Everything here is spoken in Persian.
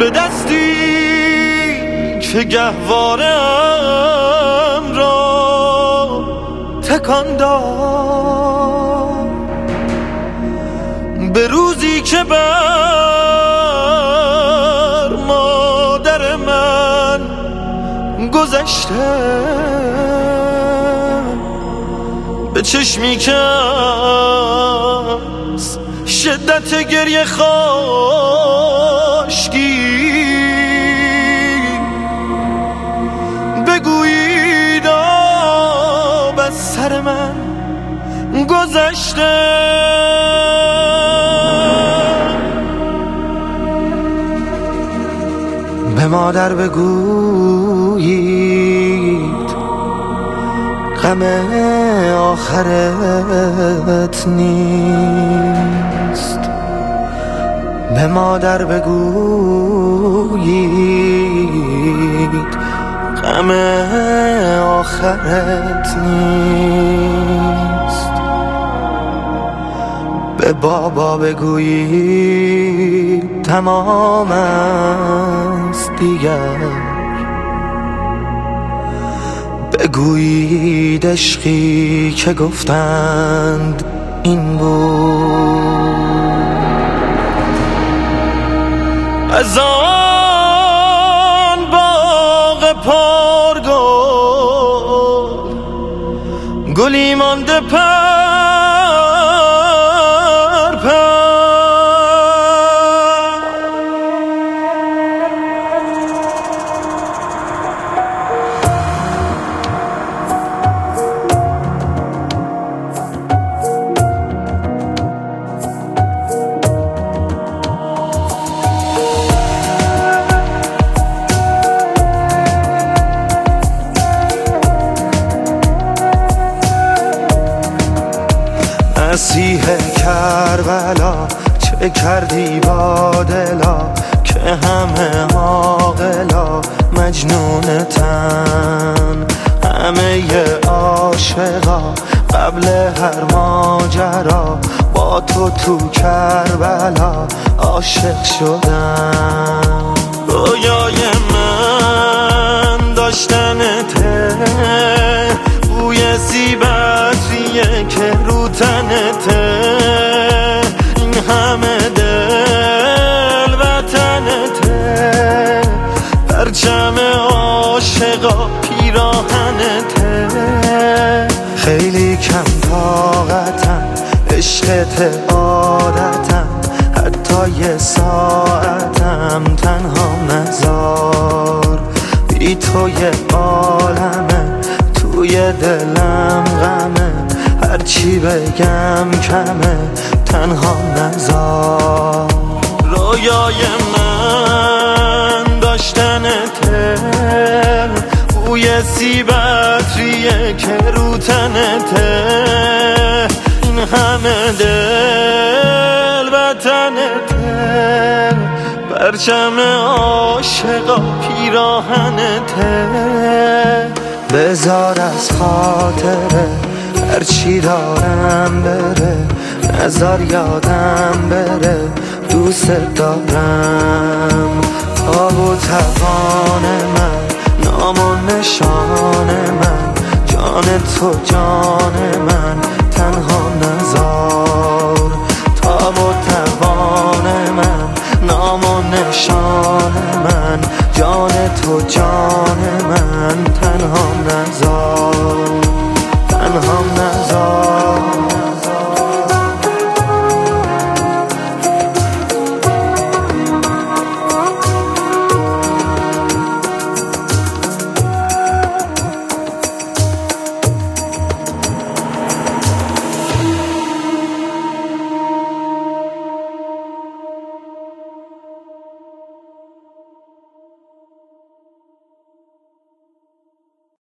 به دستی که گهوارم را تکان داد، به روزی که بر مادر من گذشته، به چشمی که از شدت گریه خاشکی بگویید آب از سر من گذشته. به مادر بگویید غم آخرت نیست، به مادر بگویید غم آخرت نیست. به بابا بگویید تمام است دیگر، بگویید عشقی که گفتند این بود. از آن باغ پرگل گلی مانده پر مسیح کربلا، چه کردی با دلا که همه عاقلا مجنونتن؟ همه عاشقا قبل هر ماجرا با تو کربلا عاشق شدن. رویای من داشتنته، بوی سیبتریه که رو تنته، این همه دل وطنته، پرچم عاشقا پیراهنته. خیلی کم طاقتم، عشقت عادتم، حتی یه ساعتم تنها نذار. بی تو یه عالمه، توی دلم غمه، هرچی بگم کمه تنها نذار. رویای من داشتنته، بوی سیبتریه که رو تنته، این همه دل وطنته، پرچم عاشقا پیراهنته. بذار از خاطره هرچی دارم بره، نذار یادم بره دوست دارم. تاب و توان من، نام و نشان من، جان تو جان من تنها نذار.